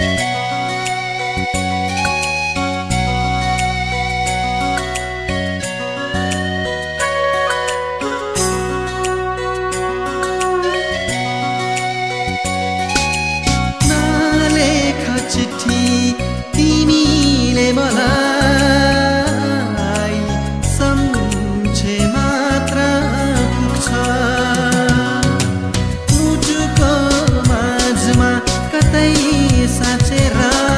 चिट्ठी तिमीले मलाई सम्झे मात्र पुग्छ मुटुको माझमा कतै साँचेर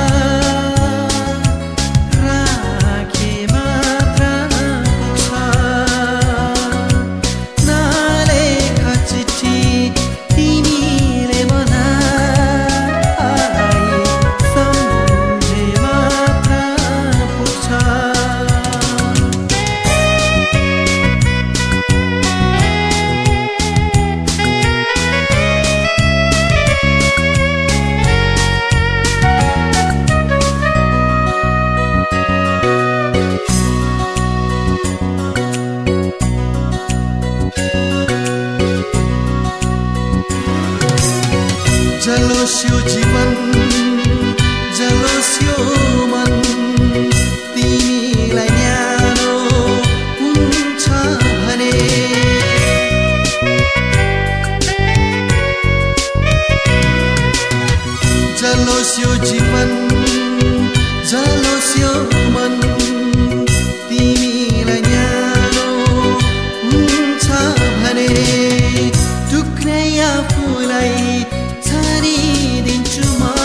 राखे मात्र पुग्छ नलेख चिट्ठी तिमीले जलोस्यो जीवन जलोस्यो मन तिमीलाई न्यानो हुन्छ भने जलोस्यो जीवन जलोस्यो मन तिमीलाई न्यानो हुन्छ भने टुक्रै आफूलाई दिन्छु म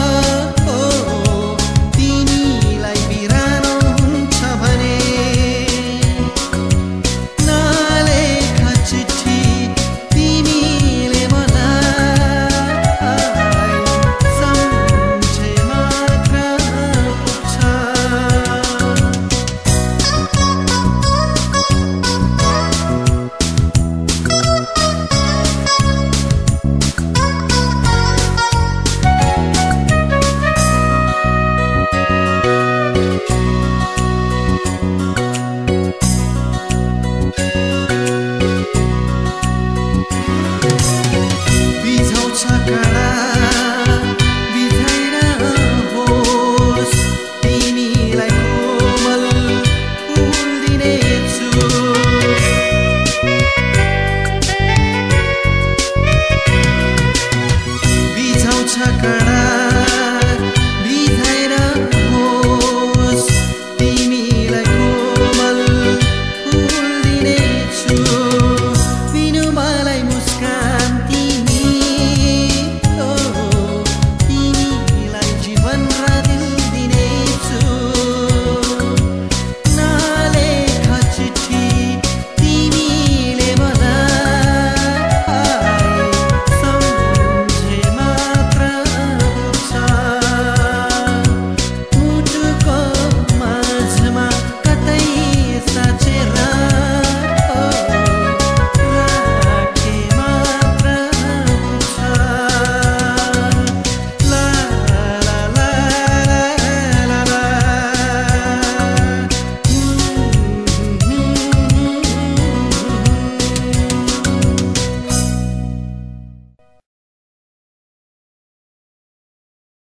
तिमीलाई बिरानो हुन्छ भने नलेख चिट्ठी तिमीले मलाई सम्झे मात्र पुग्छ Chakra